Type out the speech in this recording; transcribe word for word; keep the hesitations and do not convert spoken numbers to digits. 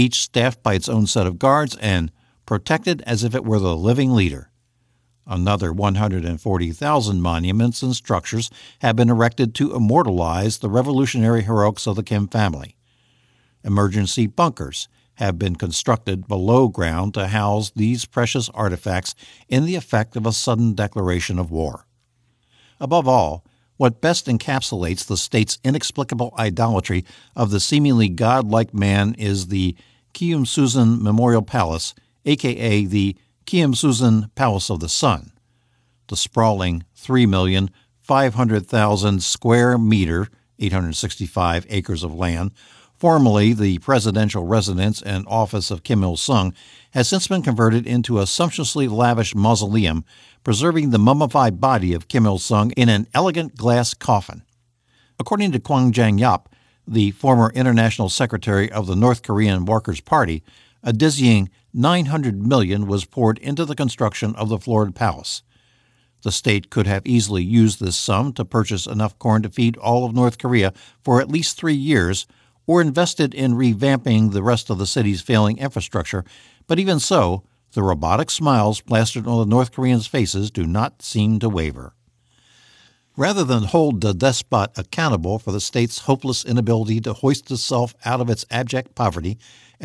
each staffed by its own set of guards and protected as if it were the living leader. Another one hundred forty thousand monuments and structures have been erected to immortalize the revolutionary heroics of the Kim family. Emergency bunkers have been constructed below ground to house these precious artifacts in the event of a sudden declaration of war. Above all, what best encapsulates the state's inexplicable idolatry of the seemingly godlike man is the Keumsusan Memorial Palace, aka the Keumsusan Palace of the Sun. The sprawling three million five hundred thousand square meter, eight hundred sixty-five acres of land, formerly the presidential residence and office of Kim Il-sung, has since been converted into a sumptuously lavish mausoleum, preserving the mummified body of Kim Il-sung in an elegant glass coffin. According to Kwang Jang-yap, the former international secretary of the North Korean Workers' Party, a dizzying nine hundred million dollars was poured into the construction of the florid palace. The state could have easily used this sum to purchase enough corn to feed all of North Korea for at least three years, or invested in revamping the rest of the city's failing infrastructure, but even so, the robotic smiles plastered on the North Koreans' faces do not seem to waver. Rather than hold the despot accountable for the state's hopeless inability to hoist itself out of its abject poverty